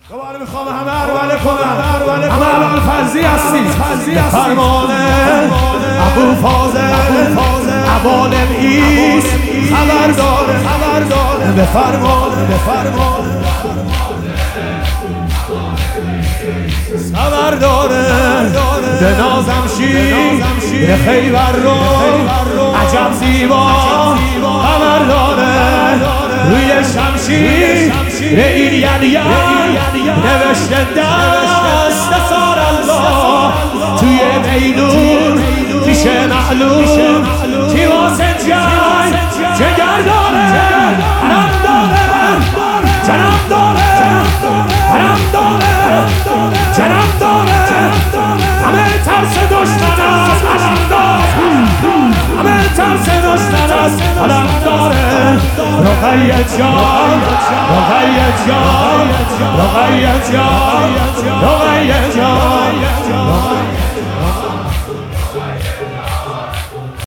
دوباره میخوام همه عربله کنم، همه الان فرضی هستی فرمانه ابو فاضل عوالم ایست خبر داره به فرمانه خبر داره به نازم شیر خیبر رو عجب زیبا خبر داره روی شمشیر این یعنی نوشته دست سار الله توی میدون میشه معلوم کی واسه جگر داره حرم داره جنم داره حرم داره جنم داره همه ترس دشمن است علم داره همه ترس دشمن است علم داره رقیه جان